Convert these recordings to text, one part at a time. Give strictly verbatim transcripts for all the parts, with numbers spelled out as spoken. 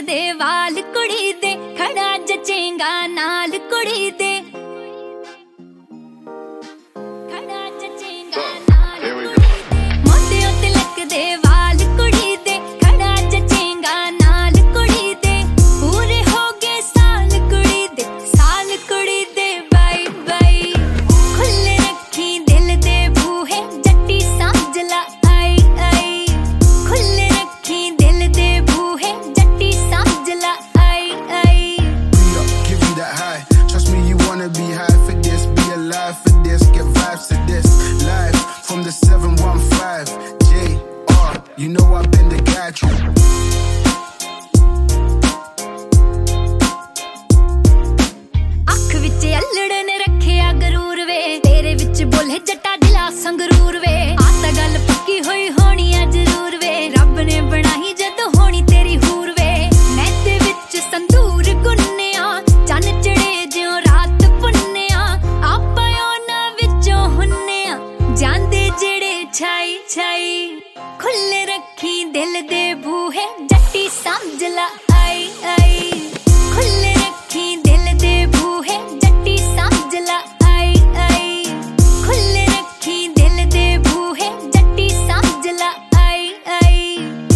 दे वाल कुड़ी दे खड़ा जचेंगा नाल कुड़ी दे खड़ा जचेंगा नाल कुड़ी दे मोंदे उत्ते लक दे वाल कुड़ी दे खड़ा जचेंगा नाल कुड़ी दे पूरे हो गए साल कुड़ी दे साल कुड़ी दे बाई बाई खुले रखी दिल दे बूहे जट्टी समझ ला आई आई खुले रखी दिल दे बूहे जट्टी समझ ला आई आई give you that high trust me you wanna be high for this be alive for this get vibes to this live from the seven one five J R you know I've been the guy ਅੱਖ ਵਿੱਚ ਅਲੜ ਨੇ ਰੱਖਿਆ ਗਰੂਰ ਵੇ ਤੇਰੇ ਵਿੱਚ ਬੋਲੇ ਜੱਟਾ ਦਿਲਾ ਸੰਗਰੂਰ ਵੇ ਆ ਤਾਂ ਗੱਲ ਪੱਕੀ ਹੋਈ ਹੋਣੀ ਆ ਜ਼ਰੂਰ ਵੇ ਰੱਬ ਨੇ ਬਣਾਈ ਜਦ ਹੋਣੀ ਤੇਰੀ ਹੂਰ ਵੇ ਮੈਂ ਤੇ ਵਿੱਚ ਸੰਦੂਰ ਗੁੰਨਿਆ ਚੰਨ ਚੜੇ ਜਿਉਂ ਰਾਤ ਪੁੰਨਿਆ ਆਪਾਂ ਉਹਨਾਂ ਵਿੱਚੋਂ ਹੁੰਨਿਆ ਜਾਂਦੇ ਜਿਹੜੇ ਛਾਈ ਛਾਈ ਖੁੱਲੇ ਰੱਖੀ ਦਿਲ ਦੇ ਬੂਹੇ ਜੱਟੀ ਸਮਝ ਲਾ ਆਈ ਆਈ ਖੁੱਲੇ ਰੱਖੀ ਦਿਲ ਦੇ ਬੂਹੇ ਜੱਟੀ ਸਮਝ ਲਾ ਆਈ ਆਈ ਖੁੱਲੇ ਰੱਖੀ ਦਿਲ ਦੇ ਬੂਹੇ ਜੱਟੀ ਸਮਝ ਲਾ ਆਈ ਆਈ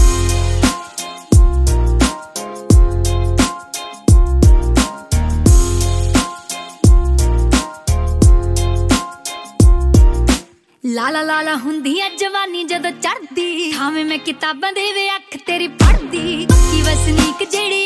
ਲਾਲਾ ਲਾਲਾ ਹੁੰਦੀ ਆ ਜਵਾਨੀ ਜਦੋਂ ਚੜਦੀ ਥਾਵੇਂ ਮੈਂ ਕਿਤਾਬਾਂ ਦੇ ਵੇ ਅੱਖ ਤੇਰੀ ਪੜਦੀ ਪੱਕੀ ਵਸਨੀਕ ਜਿਹੜੀ